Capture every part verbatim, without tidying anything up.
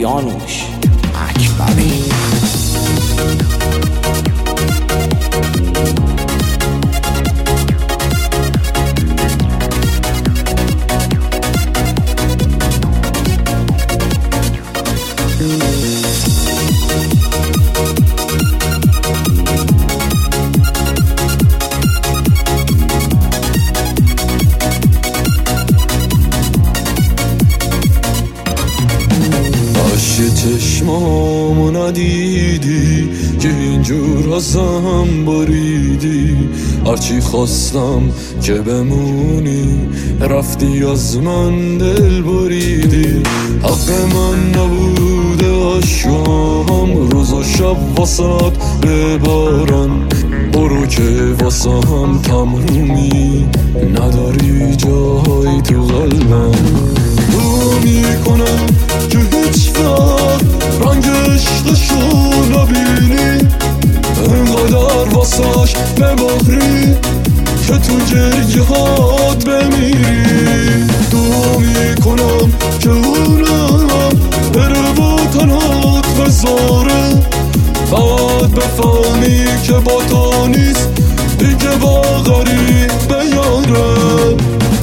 کیانوش اکبری. چشمامو ندیدی که اینجور ازم بریدی، هرچی خواستم که بمونی رفتی از من دل بریدی. حق من نبوده عشقام روز و شب واسط ببارن، برو که واسه هم تمومی نداری جای تو قلبم. تو میکنم که هیچ وقت رنگ عشقشو نبینی، اینقدر واسش بباری که تو گریه هات بمیری. تو میکنم که اونم بره و تنهات بذاره، بعد بفهمی که با تو نیست دیگه با غریب بیاره.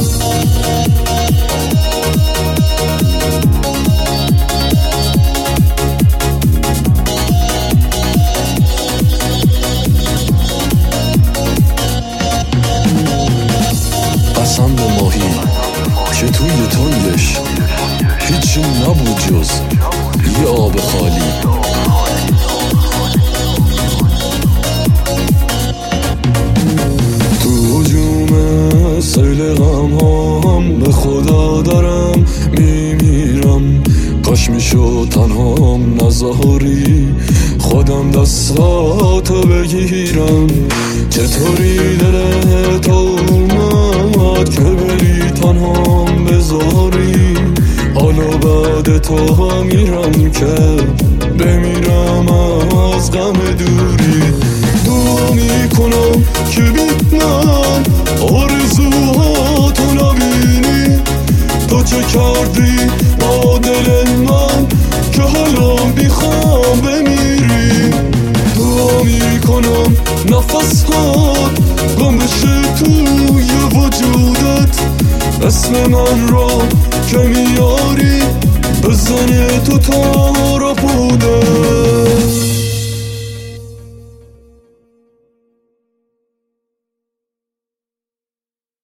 قسم به ماهی که توی تنگش هیچی نبود جز یه آب خالی. تو هجوم سیل غم هم به خدا دارم میمیرم، کاش میشد تنهام نذاری خودم دستاتو بگیرم. چطوری دلت اومد که بری تنهام بذاری، حالا بعد تو میرم که بمیرم از غم دوری. دعا میکنم که بیتنم آرزوهاتو نبینی، تو چه کردی با دل من که حالا میخوام بمیری. دعا میکنم نفس هات گم بشه توی وجودت، اسم من را که میاری بزنه تو تارا بوده.